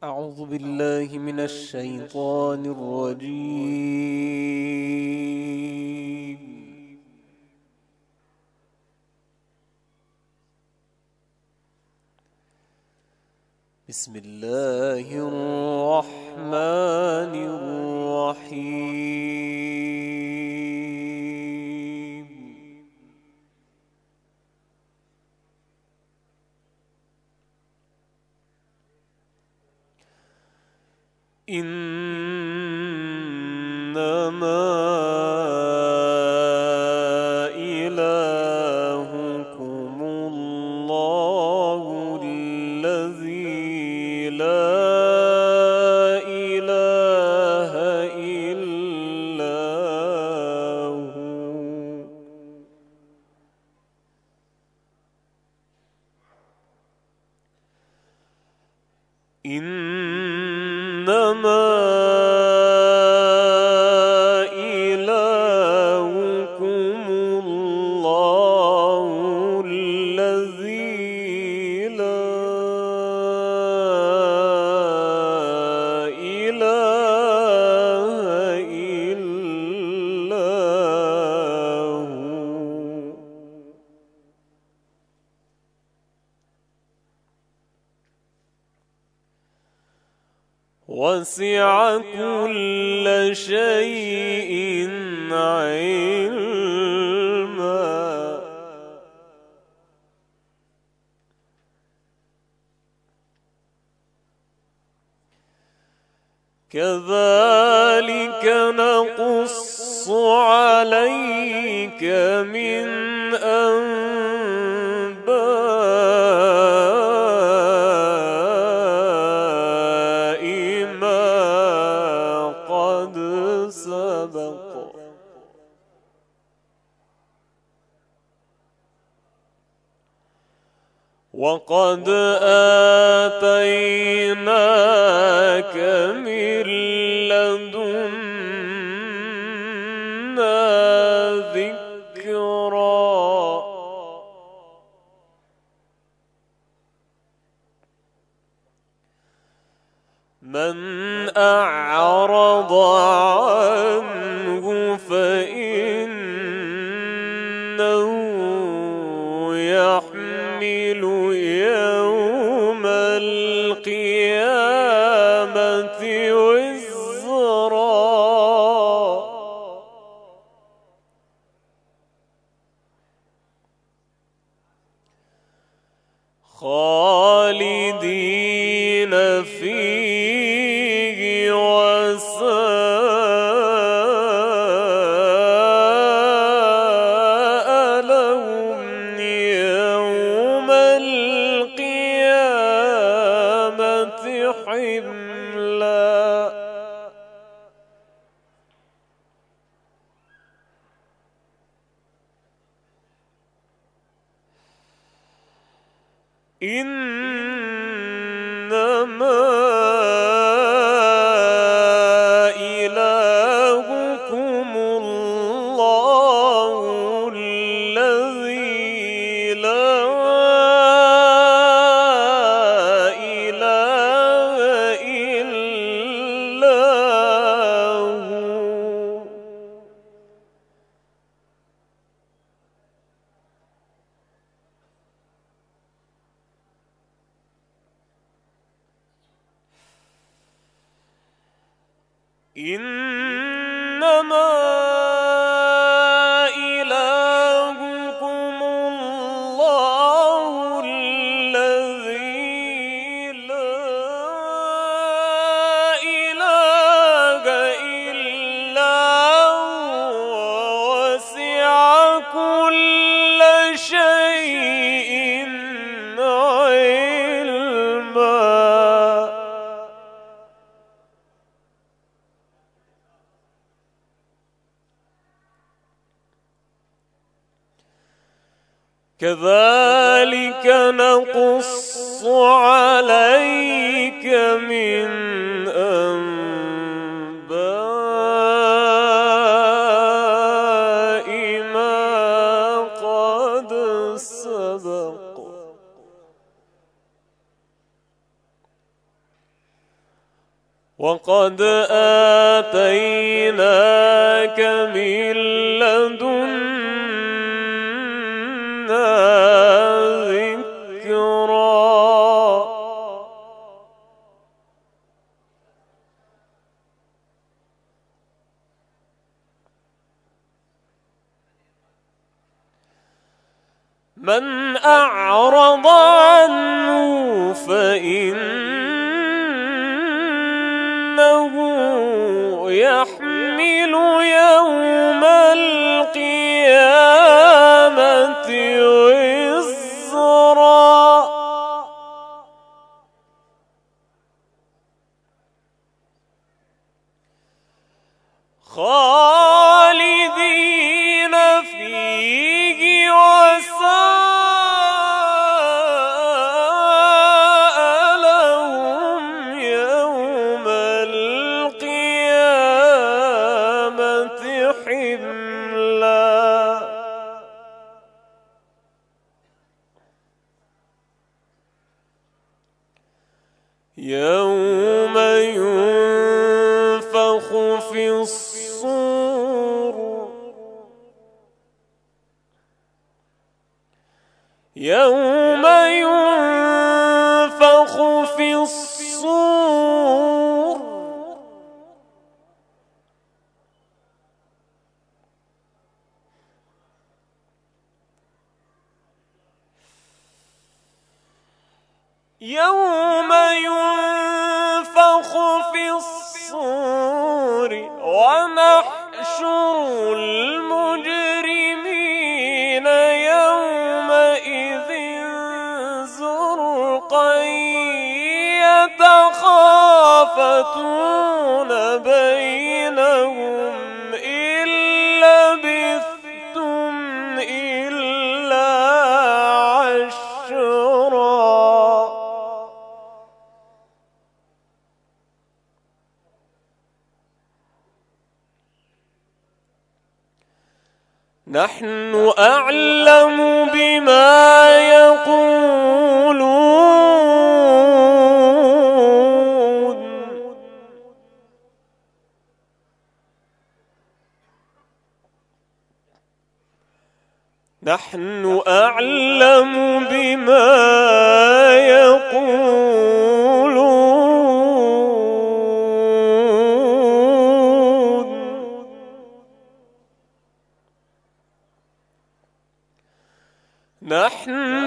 أعوذ بالله من الشيطان الرجيم. بسم الله الرحمن الرحيم. إنما إلهكم الله الذي لا إله إلا هو. إنما إلهكم الله الذي لا إله إلا هو. وسع كل شيء علما. كذلك نقص عليك من أنباء ما قد سبق. وقد آتيناك من لدنا ذكرا. من أعرض عنه فإنه يحمل يوم القيامة وزرا. خالدين فيه وساء لهم يوم القيامة حملا. إنما إلهكم الله الذي لا إله إلا هو. إنما إلهكم الله الذي لا إله إلا هو. وسع كل شيء علما. كذلك نقص عليك من أنباء ما قد سبق. وقد آتيناك من لدنا ذكرا من أعرض عنه فإنه يحمل يوم القيامة وزرا خالدين فيه وساء لهم يوم القيامة حملا يوم ينفخ في الصور يوم ينفخ في الصور يوم ينفخ في الصور ونحشر المجرمين يومئذ زرقا يتخافتون بينهم إن لبثتم إلا عشرا نحن أعلم بما يقولون نحن أعلم بما يقولون نحن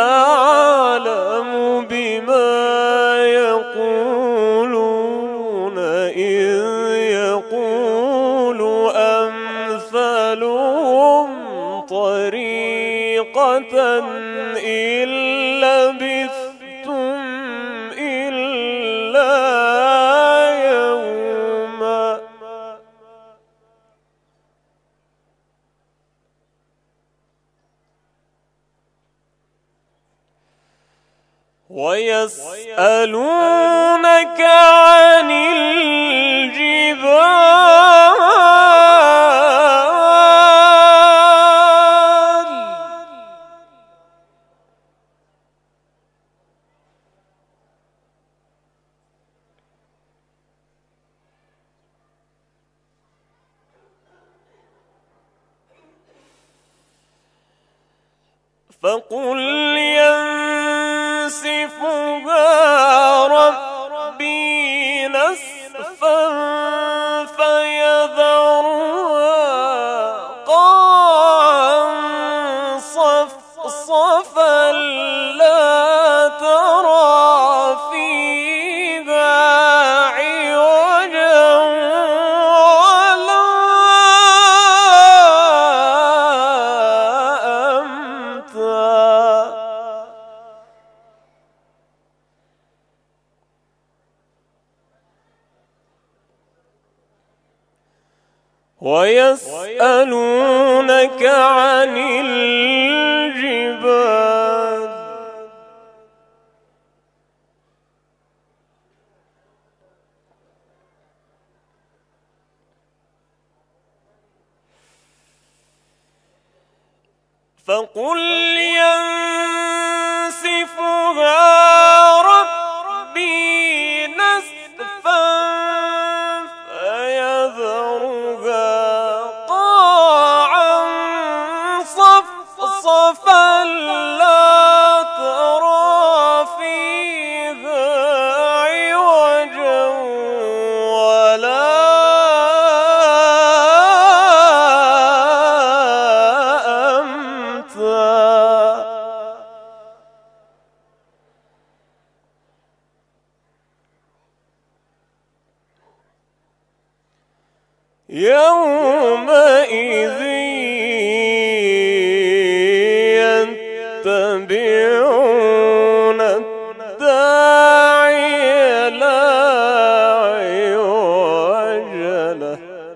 أعلم بما يقولون إذ يقول أمثلهم طريقة إن لبثتم إلا يوما ويسألونك عن الجبال فقل ينسفها ربي نسفا فيذرها قاعا صفصفا لا ترى فيها عوجا ولا أمتا ويسألونك عن الجبال فقل ينسفها ربي نسفا يومئذ يتبعون الداعي لا عوج له.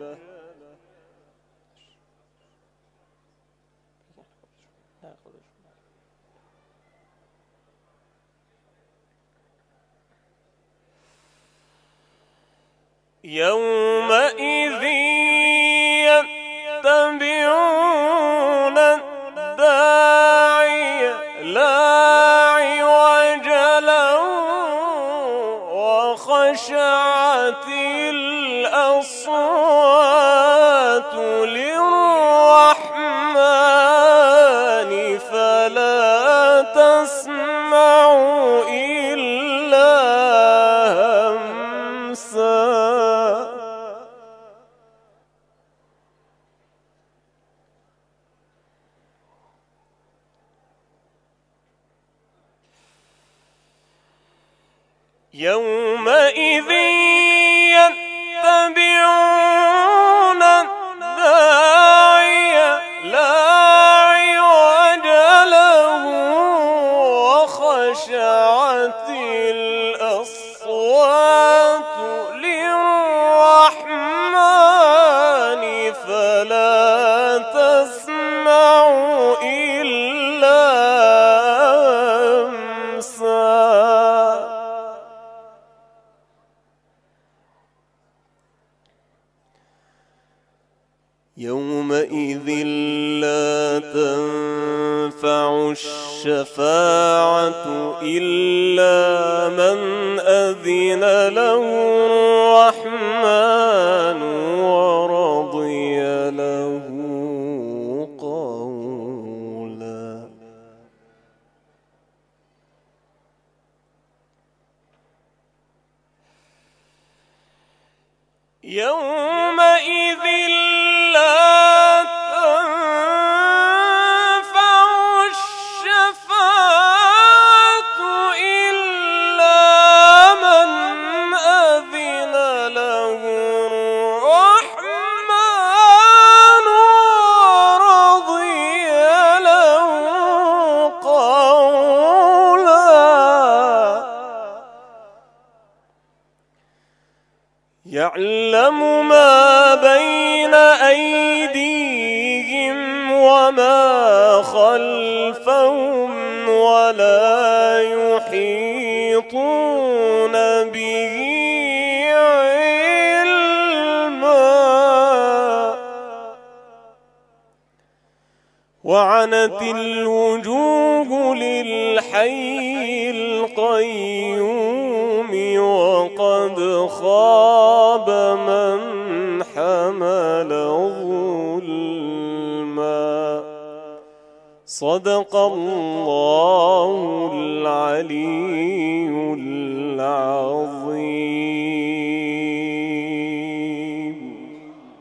يومئذ يتبعون الداعي لا عوج له وخشعت الأصوات للرحمن فلا تسمع إلا همسا. يومئذ يتبعون الداعي لا عوج له وخشعت الأصوات للرحمن فلا تسمع إلا همسا. يومئذ لا تنفع الشفاعة إلا من أذن له الرحمن ورضي له قولا. يومئذ لا تنفع الشفاعة إلا من أذن له الرحمن ورضي له قولا. يعلم ما بين أيديهم وما خلفهم ولا يحيطون به علما. وعنت الوجوه للحي القيوم وقد خاب من حمل ظلما. صدق الله